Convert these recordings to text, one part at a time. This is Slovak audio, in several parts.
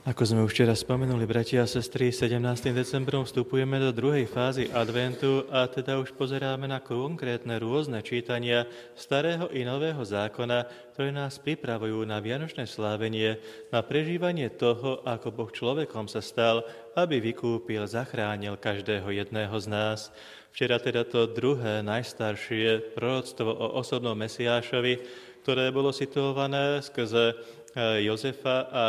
Ako sme už včera spomenuli, bratia a sestry, 17. decembrom vstupujeme do druhej fázy adventu a teda už pozeráme na konkrétne rôzne čítania starého i nového zákona, ktoré nás pripravujú na vianočné slávenie, na prežívanie toho, ako Boh človekom sa stal, aby vykúpil, zachránil každého jedného z nás. Včera teda to druhé, najstaršie proroctvo o osobnom Mesiášovi, ktoré bolo situované skrze Jozefa a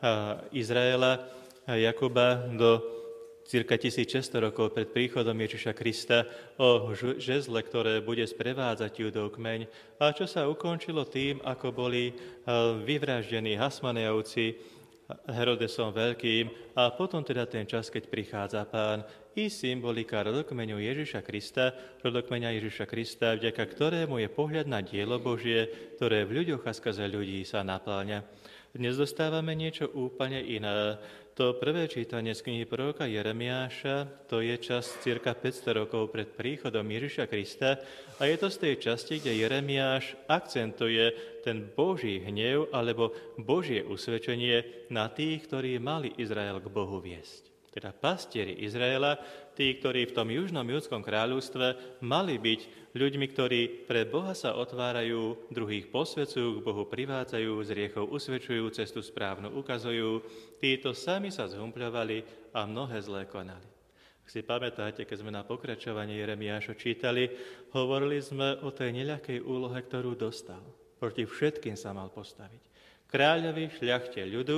Izraela a Jakuba do cirka 1600 rokov pred príchodom Ježiša Krista o žezle, ktoré bude sprevádzať Judov kmeň a čo sa ukončilo tým, ako boli vyvraždení Hasmonejovci Herodesom Veľkým a potom teda ten čas, keď prichádza Pán i symbolika rodokmeňu Ježiša Krista, rodokmeňa Ježiša Krista, vďaka ktorému je pohľad na dielo Božie, ktoré v ľuďoch a skrze ľudí sa napĺňa. Dnes dostávame niečo úplne iné. To prvé čítanie z knihy proroka Jeremiáša, to je čas cirka 500 rokov pred príchodom Ježiša Krista a je to z tej časti, kde Jeremiáš akcentuje ten Boží hnev alebo Božie usvedčenie na tých, ktorí mali Izrael k Bohu viesť. Teda pastieri Izraela, tí, ktorí v tom južnom judskom kráľovstve mali byť ľuďmi, ktorí pre Boha sa otvárajú, druhých posvedcujú, k Bohu privádzajú, z riechov usvedčujú, cestu správnu ukazujú, títo sami sa zhumpľovali a mnohé zlé konali. Ak si pamätáte, keď sme na pokračovanie Jeremiáša čítali, hovorili sme o tej neľahkej úlohe, ktorú dostal. Proti všetkým sa mal postaviť. Kráľovi, šľachte ľudu,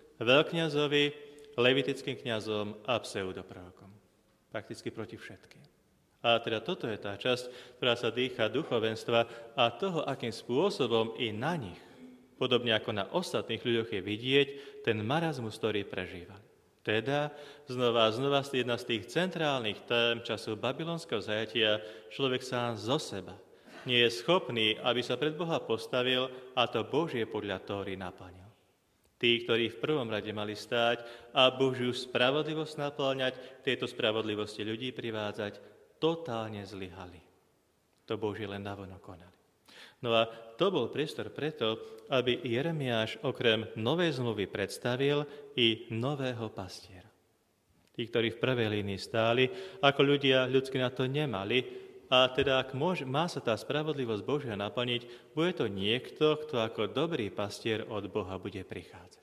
veľkňazovi, levitickým kňazom a pseudoprorokom. Prakticky proti všetkým. A teda toto je tá časť, ktorá sa dýcha duchovenstva a toho, akým spôsobom i na nich, podobne ako na ostatných ľuďoch je vidieť, ten marazmus, ktorý prežívali. Teda znova jedna z tých centrálnych tém času babylonského zajatia, človek sám zo seba nie je schopný, aby sa pred Boha postavil a to Božie podľa Tóry naplnil. Tí, ktorí v prvom rade mali stáť a Božiu spravodlivosť naplňať, tieto spravodlivosti ľudí privádzať, totálne zlyhali. To Boží len navonok konali. No a to bol priestor preto, aby Jeremiáš okrem novej zmluvy predstavil i nového pastiera. Tí, ktorí v prvej línii stáli, ako ľudia ľudsky na to nemali, a teda, ak má sa tá spravodlivosť Božia naplniť, bude to niekto, kto ako dobrý pastier od Boha bude prichádzať.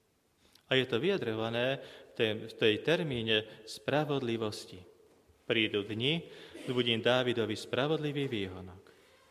A je to vyjadrované v tej termíne spravodlivosti. Prídu dni, budím Dávidovi spravodlivý výhonok.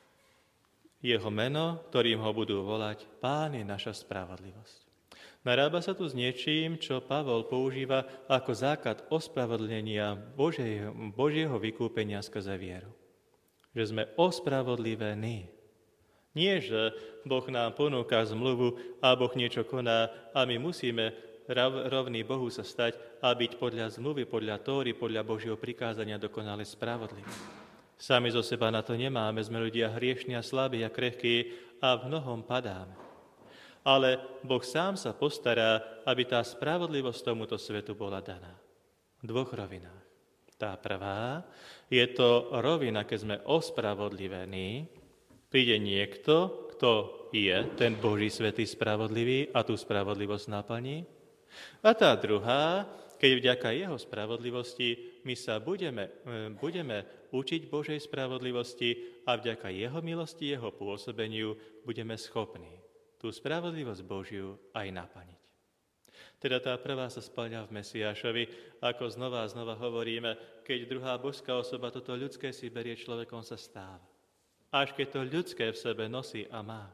Jeho meno, ktorým ho budú volať, Pán je naša spravodlivosť. Narába sa tu s niečím, čo Pavol používa ako základ ospravedlnenia Božieho vykúpenia skrze vieru. Že sme ospravodlivení. Nie, že Boh nám ponúka zmluvu a Boh niečo koná a my musíme rovný Bohu sa stať a byť podľa zmluvy, podľa Tóry, podľa Božieho prikázania dokonale spravodliví. Sami zo seba na to nemáme, sme ľudia hriešni a slabí a krehkí a v mnohom padáme. Ale Boh sám sa postará, aby tá spravodlivosť tomuto svetu bola daná. V dvoch rovinách. Tá prvá je to rovina, keď sme ospravodlivení, príde niekto, kto je ten Boží svätý spravodlivý a tú spravodlivosť naplní. A tá druhá, keď vďaka jeho spravodlivosti my sa budeme učiť Božej spravodlivosti a vďaka jeho milosti, jeho pôsobeniu budeme schopní tú spravodlivosť Božiu aj naplniť. Teda tá prvá sa spĺňa v Mesiášovi, ako znova a znova hovoríme, keď druhá božská osoba toto ľudské si berie, človekom sa stáva. Až keď to ľudské v sebe nosí a má.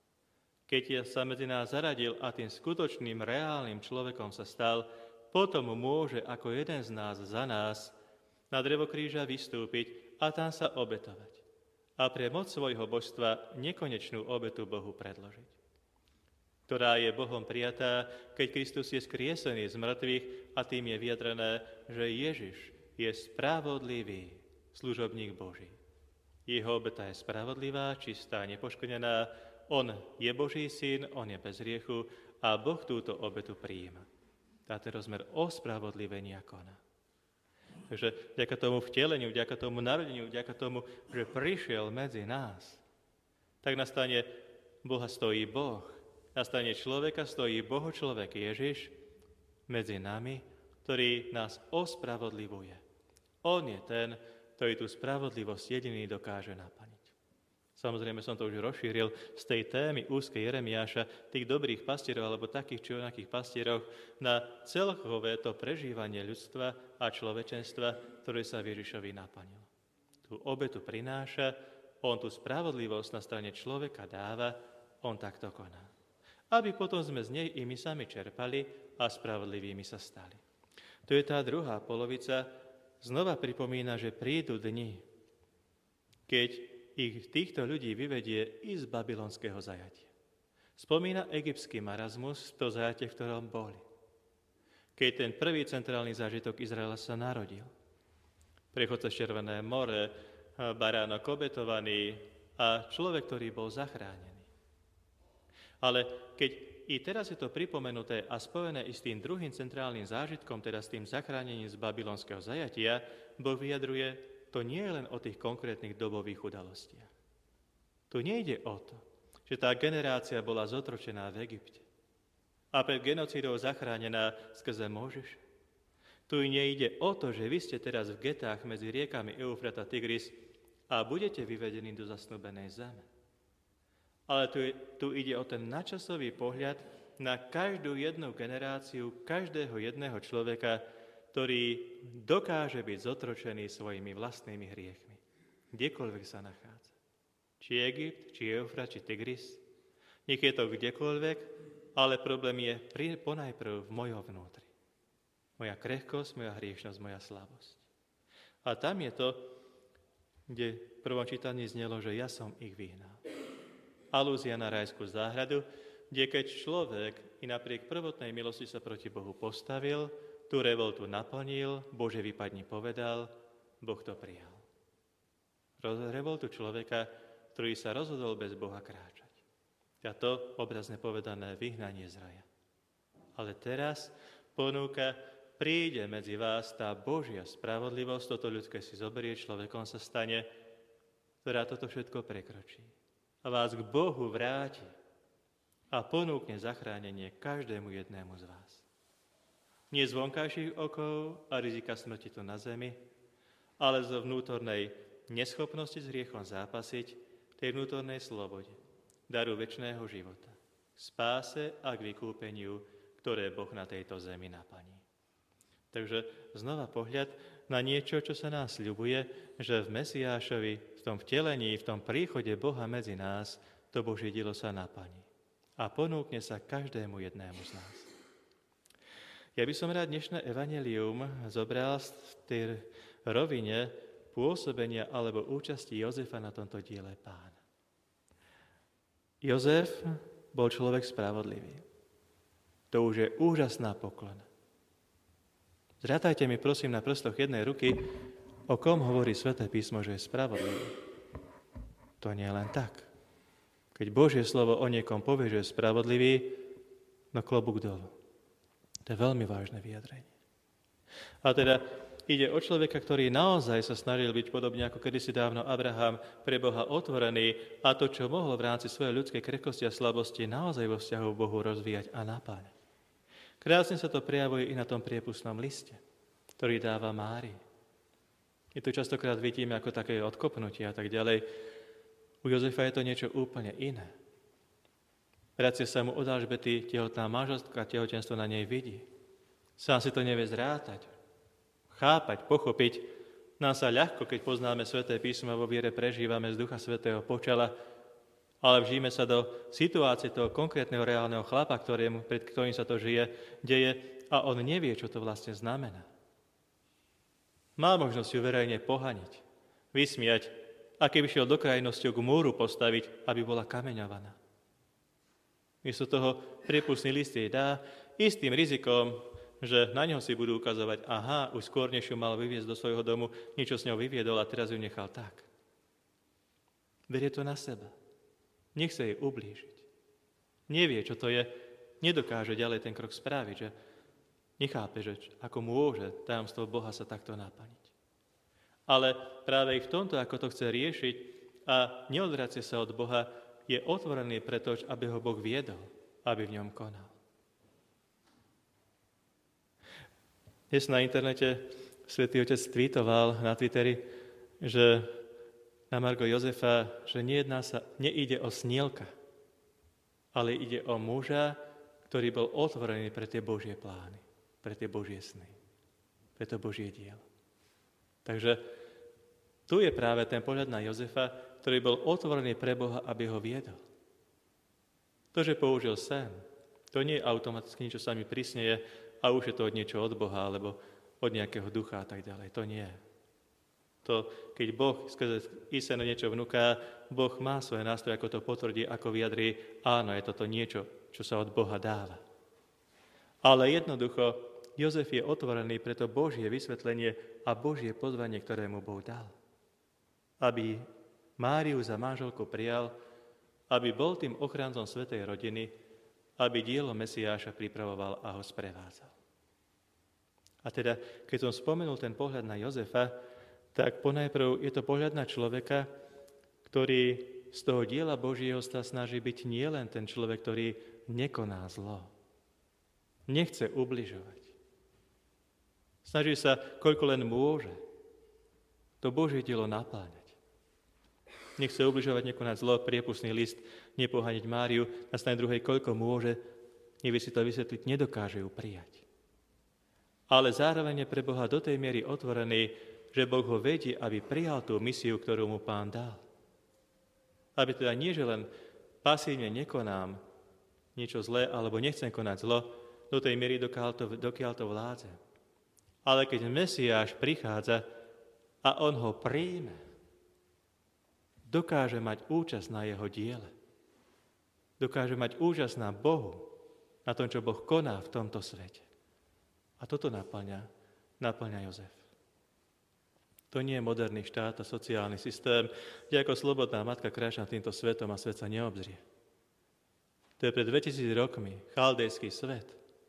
Keď sa medzi nás zaradil a tým skutočným, reálnym človekom sa stal, potom môže ako jeden z nás za nás na drevo kríža vystúpiť a tam sa obetovať. A pre moc svojho božstva nekonečnú obetu Bohu predložiť, ktorá je Bohom prijatá, keď Kristus je skriesený z mŕtvych a tým je vyjadrené, že Ježiš je spravodlivý služobník Boží. Jeho obeta je spravodlivá, čistá, nepoškodená, on je Boží syn, on je bez hriechu a Boh túto obetu prijíma. Táto rozmer ospravodlivenia koná. Takže vďaka tomu vteleniu, vďaka tomu narodeniu, vďaka tomu, že prišiel medzi nás, tak na strane Boha stojí Boh, na strane človeka stojí Boho človek Ježiš medzi nami, ktorý nás ospravodlivuje. On je ten, ktorý tú spravodlivosť jediný dokáže naplniť. Samozrejme som to už rozšíril z tej témy úzkej Jeremiáša, tých dobrých pastierov alebo takých či onakých pastierov na celkové to prežívanie ľudstva a človečenstva, ktoré sa Ježišovi naplnilo. Tú obetu prináša, on tú spravodlivosť na strane človeka dáva, on takto koná. Aby potom sme z nej i my sami čerpali a spravodlivými sa stali. To je tá druhá polovica, znova pripomína, že prídu dni, keď ich týchto ľudí vyvedie i z babylonského zajatia. Spomína egyptský marazmus, to zajatie, v ktorom boli. Keď ten prvý centrálny zážitok Izraela sa narodil. Prechod cez Červené more, baránok obetovaný a človek, ktorý bol zachránený. Ale keď i teraz je to pripomenuté a spojené i s tým druhým centrálnym zážitkom, teda s tým zachránením z babylonského zajatia, Boh vyjadruje, to nie je len o tých konkrétnych dobových udalostiach. Tu nejde o to, že tá generácia bola zotročená v Egypte a pred genocídou zachránená skrze Mojžiša. Tu nejde o to, že vy ste teraz v getách medzi riekami Eufrat a Tigris a budete vyvedení do zasnúbenej zeme. Ale tu ide o ten nadčasový pohľad na každú jednu generáciu, každého jedného človeka, ktorý dokáže byť zotročený svojimi vlastnými hriechmi. Kdekoľvek sa nachádza. Či Egypt, či Eufrat, či Tigris. Nech je to kdekoľvek, ale problém je ponajprv v mojom vnútri. Moja krehkosť, moja hriešnosť, moja slabosť. A tam je to, kde v prvom čítaní znelo, že ja som ich vyhnal. Alúzia na rajskú záhradu, kde keď človek i napriek prvotnej milosti sa proti Bohu postavil, tú revoltu naplnil, Bože vypadni povedal, Boh to prijal. Revoltu človeka, ktorý sa rozhodol bez Boha kráčať. A to, obrazne povedané, vyhnanie z raja. Ale teraz ponúka, príde medzi vás tá Božia spravodlivosť, toto ľudské si zoberie, človekom sa stane, ktorá toto všetko prekročí. A vás k Bohu vráti a ponúkne zachránenie každému jednému z vás. Nie z vonkajších okov a rizika smrti tu na zemi, ale zo vnútornej neschopnosti s hriechom zápasiť, tej vnútornej slobode, daru večného života, k spáse a k vykúpeniu, ktoré Boh na tejto zemi naplní. Takže znova pohľad na niečo, čo sa nás sľubuje, že v Mesiášovi, v tom vtelení, v tom príchode Boha medzi nás, to Božie dielo sa naplní. A ponúkne sa každému jednému z nás. Ja by som rád dnešné evanjelium zobral v tej rovine pôsobenia alebo účasti Jozefa na tomto diele Pána. Jozef bol človek spravodlivý. To už je úžasná poklona. Zrátajte mi prosím na prstoch jednej ruky, o kom hovorí Sväté písmo, že je spravodlivý. To nie je len tak. Keď Božie slovo o niekom povie, že je spravodlivý, no klobúk dolu. To je veľmi vážne vyjadrenie. A teda ide o človeka, ktorý naozaj sa snažil byť podobne ako kedysi dávno Abraham pre Boha otvorený a to, čo mohol v rámci svojej ľudskej krehkosti a slabosti naozaj vo vzťahu k Bohu rozvíjať a napáľať. Krásne sa to prejavuje i na tom priepustnom liste, ktorý dáva Márii. I tu častokrát vidíme ako také odkopnutie a tak ďalej. U Jozefa je to niečo úplne iné. Vracia sa mu od Alžbety, tehotná manželská, tehotenstvo na nej vidí. Sám si to nevie zrátať, chápať, pochopiť. Nám sa ľahko, keď poznáme Sväté písmo a vo viere prežívame z Ducha Svätého počala, ale vžijeme sa do situácie toho konkrétneho reálneho chlapa, pred ktorým sa to deje a on nevie, čo to vlastne znamená. Má možnosť ju verejne pohaniť, vysmiať, a keby šiel do krajnosti k múru postaviť, aby bola kameňovaná. Miesto toho priepustný list jej dá istým rizikom, že na ňo si budú ukazovať, aha, už skôr než ju mal vyviezť do svojho domu, niečo s ňou vyviedol a teraz ju nechal tak. Berie to na seba. Nechce jej ublížiť. Nevie, čo to je, nedokáže ďalej ten krok spraviť, že nechápe, že ako môže tajomstvo Boha sa takto naplniť. Ale práve i v tomto, ako to chce riešiť a neodvracia sa od Boha, je otvorený preto, aby ho Boh viedol, aby v ňom konal. Dnes na internete Svätý Otec tweetoval na Twitteri, že na margo Jozefa, že neide o snielka, ale ide o muža, ktorý bol otvorený pre tie Božie plány, pre tie Božie sny, pre to Božie dielo. Takže tu je práve ten pohľad na Jozefa, ktorý bol otvorený pre Boha, aby ho viedol. To, že použil sen, to nie je automaticky niečo sa mi prisnieje a už je to od niečo od Boha, alebo od nejakého ducha a tak ďalej. To nie. To, keď Boh skrze Isenu niečo vnúka, Boh má svoje nástroje, ako to potvrdí, ako vyjadrí, áno, je toto niečo, čo sa od Boha dáva. Ale jednoducho, Jozef je otvorený pre to Božie vysvetlenie a Božie pozvanie, ktoré mu Boh dal. Aby Máriu za manželku prijal, aby bol tým ochrancom svätej rodiny, aby dielo Mesiáša pripravoval a ho sprevádzal. A teda, keď som spomenul ten pohľad na Jozefa, tak ponajprv je to pohľad na človeka, ktorý z toho diela Božieho sa snaží byť nielen ten človek, ktorý nekoná zlo. Nechce ubližovať. Snaží sa, koľko len môže, to Božie dielo napláňať. Nechce ubližovať, nekonať zlo, priepustný list, nepoháňať Máriu, na strane druhej, koľko môže, nevie si to vysvetliť, nedokáže ju prijať. Ale zároveň je pre Boha do tej miery otvorený, že Boh ho vedie, aby prijal tú misiu, ktorú mu Pán dal. Aby teda nie, že len pasívne nekonám niečo zlé, alebo nechcem konať zlo, do tej miery, dokiaľ to vládze. Ale keď Mesiáš prichádza a on ho príjme, dokáže mať účasť na jeho diele. Dokáže mať účasť na Bohu, na tom, čo Boh koná v tomto svete. A toto naplňa Jozef. To nie je moderný štát a sociálny systém, kde ako slobodná matka kráča týmto svetom a svet sa neobzrie. To je pred 2000 rokmi chaldejský svet.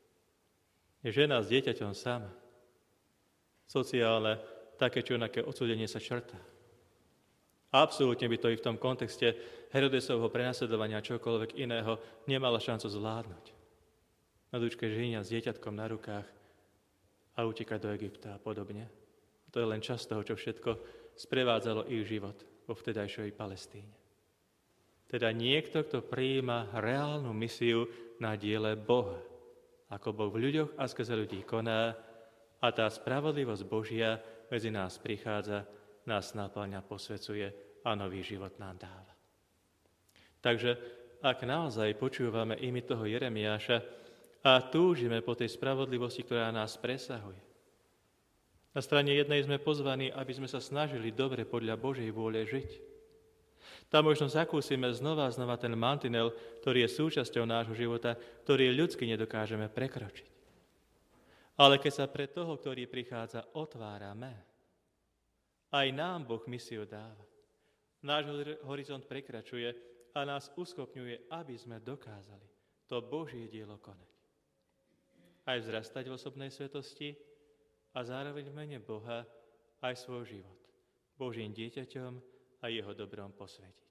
Je žena s dieťaťom sama. Sociálne, také či onaké odsúdenie sa črtá. Absolútne by to i v tom kontexte Herodesovho prenasledovania čokoľvek iného nemala šancu zvládnuť. Na dučke ženia s dieťatkom na rukách a utekať do Egypta a podobne. To je len časť toho, čo všetko sprevádzalo ich život vo vtedajšej Palestíne. Teda niekto, kto prijíma reálnu misiu na diele Boha. Ako Boh v ľuďoch a skrze ľudí koná a tá spravodlivosť Božia medzi nás prichádza, nás naplňa, posvecuje a nový život nám dáva. Takže ak naozaj počúvame imi toho Jeremiáša a túžime po tej spravodlivosti, ktorá nás presahuje. Na strane jednej sme pozvaní, aby sme sa snažili dobre podľa Božej vôle žiť. Tam možno zakúsime znova ten mantinel, ktorý je súčasťou nášho života, ktorý ľudsky nedokážeme prekročiť. Ale keď sa pre toho, ktorý prichádza, otvárame, aj nám Boh misiu dáva. Náš horizont prekračuje a nás uschopňuje, aby sme dokázali to Božie dielo konať. Aj vzrastať v osobnej svetosti a zároveň v mene Boha aj svoj život Božím dieťaťom a jeho dobrom posvetiť.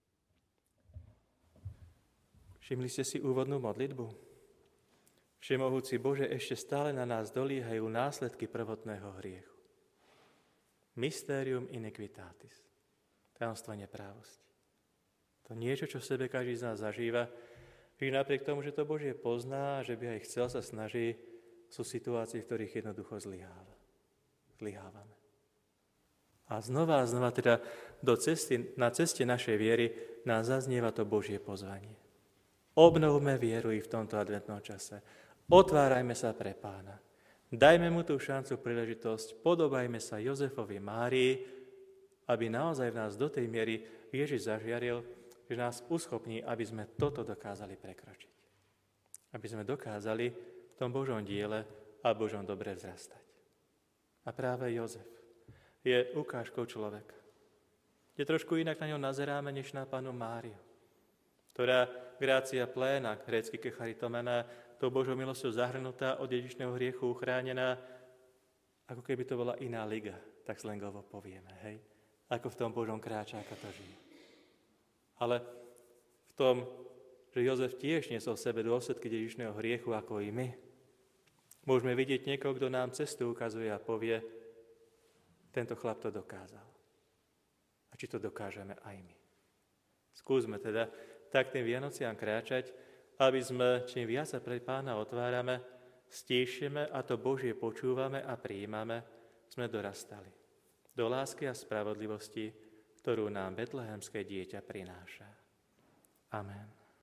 Všimli ste si úvodnú modlitbu? Všemohúci Bože, ešte stále na nás doliehajú následky prvotného hriechu. Mysterium iniquitatis, tajomstvo neprávosti. To niečo, čo v sebe každý z nás zažíva, že napriek tomu, že to Božie pozná, že by aj chcel, sa snaží, sú situácie, v ktorých jednoducho zlyhávame. A znova teda na ceste našej viery nás zaznieva to Božie pozvanie. Obnovme vieru i v tomto adventnom čase. Otvárajme sa pre Pána. Dajme mu tú šancu, príležitosť, podobajme sa Jozefovi, Márii, aby naozaj v nás do tej miery Ježiš zažiaril, že nás uschopní, aby sme toto dokázali prekročiť. Aby sme dokázali v tom Božom diele a Božom dobre vzrastať. A práve Jozef je ukážkou človeka. Je trošku inak na ňo nazeráme, než na Pannu Máriu, ktorá gracia pléna, grécky kecharitomena, tou Božou milosťou zahrnutá, od dedičného hriechu uchránená, ako keby to bola iná liga, tak slangovo povieme, hej? Ako v tom Božom kráčáka to žije. Ale v tom, že Jozef tiež niesol v sebe dôsledky dedičného hriechu, ako i my, Môžeme vidieť niekoho, kto nám cestu ukazuje a povie, tento chlap to dokázal. A či to dokážeme aj my. Skúsme teda tak tým Vianociam kráčať, aby sme, čím viac sa pred Pána otvárame, stíšime a to Božie počúvame a prijímame, sme dorastali do lásky a spravodlivosti, ktorú nám betlehemské dieťa prináša. Amen.